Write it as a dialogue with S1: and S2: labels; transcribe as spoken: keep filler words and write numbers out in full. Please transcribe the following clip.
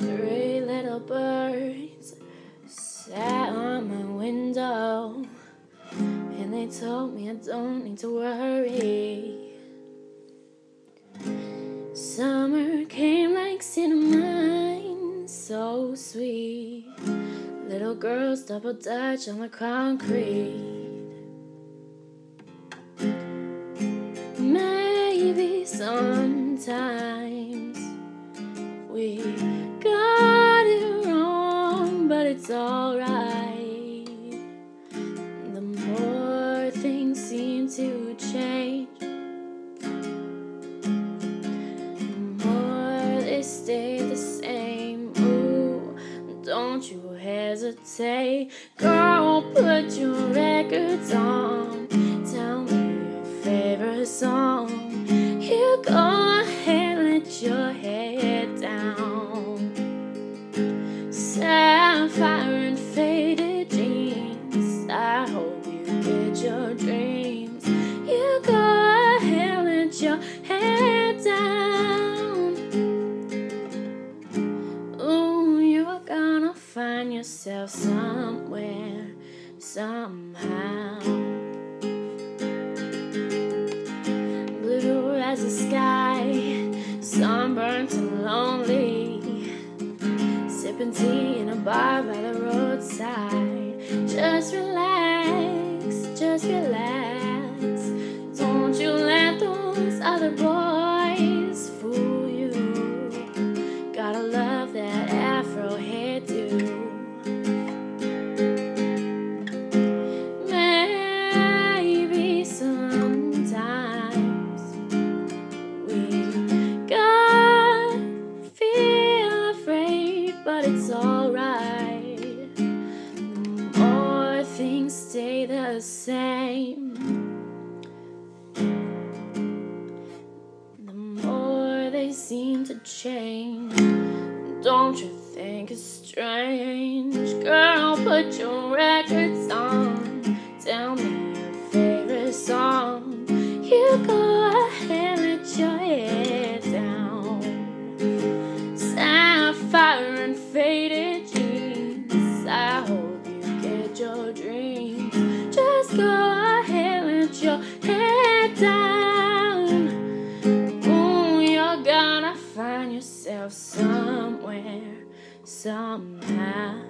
S1: Three little birds sat on my window, and they told me I don't need to worry. Summer came like cinnamon, so sweet. Little girls double dutch on the concrete. Maybe sometimes we got it wrong, but it's alright. The more things seem to change, the more they stay the same. Ooh, don't you hesitate. Girl, put your records on. Tell me your favorite song. You go ahead, let your head down. Sapphire and faded jeans, I hope you get your dreams. You go ahead, let your head down. Ooh, you're gonna find yourself somewhere, somehow. Blue as the sky, sunburnt and lonely, sipping tea in a bar by the roadside. Just relax, just relax. Don't you let those other boys fool you. Gotta love that afro hairdo. Maybe sometimes we got feel afraid, but it's alright. The more things stay the same, the more they seem to change. Don't you think it's strange? Girl, put your records on. Tell me your favorite song. You go ahead, let your head down. Sapphire and faded jeans, I hope you get your dreams. Just go ahead, let your head down. Ooh, you're gonna find yourself somewhere, somehow.